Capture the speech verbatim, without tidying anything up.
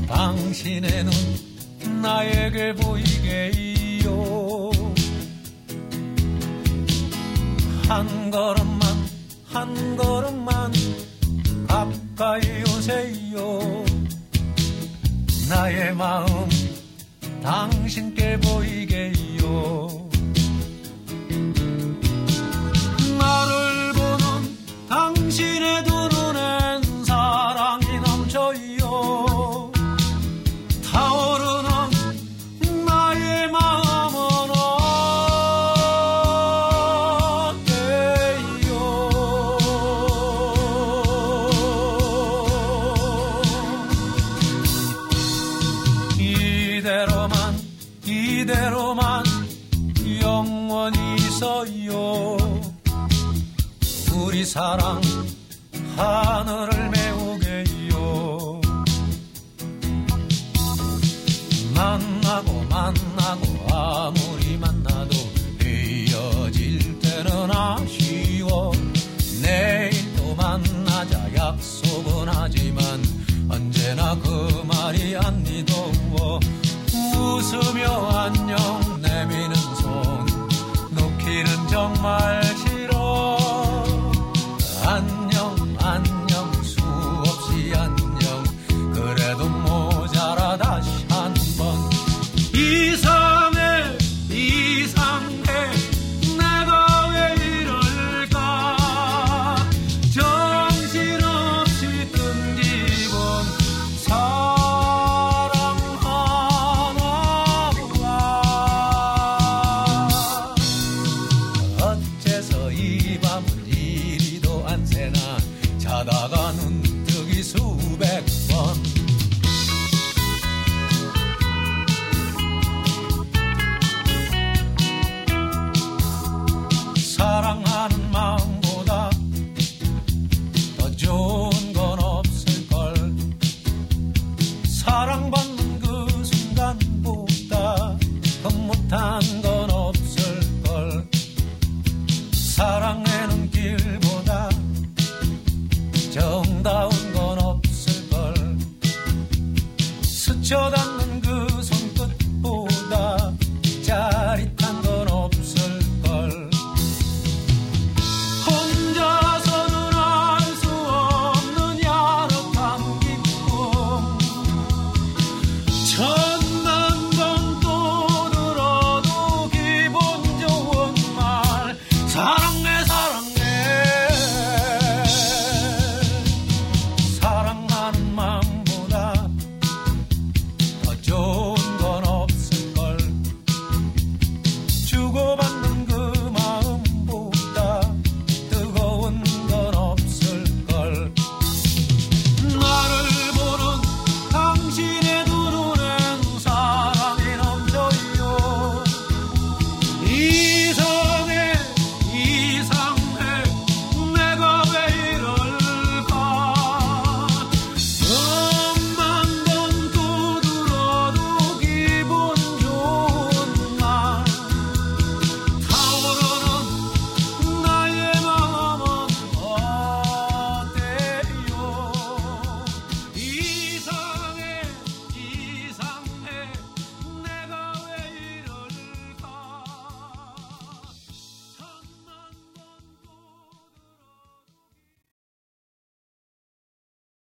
당신의 눈 나에게 보이게요. 한 걸음만 한 걸음만 가까이 오세요. 나의 마음 당신께 보이게요. 나를 보는 당신의 두 눈엔 사랑이 넘쳐요. 타오르는 나의 마음은 어때요. 이대로만 이대로만 영원히 있어요. 우리 사랑 하늘을 메우게요. 만나고 만나고 아무리 만나도 헤어질 때는 아쉬워. 내일 또 만나자 약속은 하지만 언제나 그 말이 안 미도워. 웃으며 안녕 내미는 손 놓기는 정말 싫어. 안녕 안녕 수없이 안녕 그래도 모자라 다시 한번. 이상해 이상해 내가 왜 이럴까. 정신없이 뜬 기분 사랑하나 보아. 어째서 이 밤을 이리도 안 새나. 자다가 눈뜨기 수백 번. 사랑하는 마음보다 더 좋은 건 없을걸. 사랑받는 그 순간보다 더 못한 건 없을걸. 사랑하는 길보다 정다운 건 없을걸. 스쳐간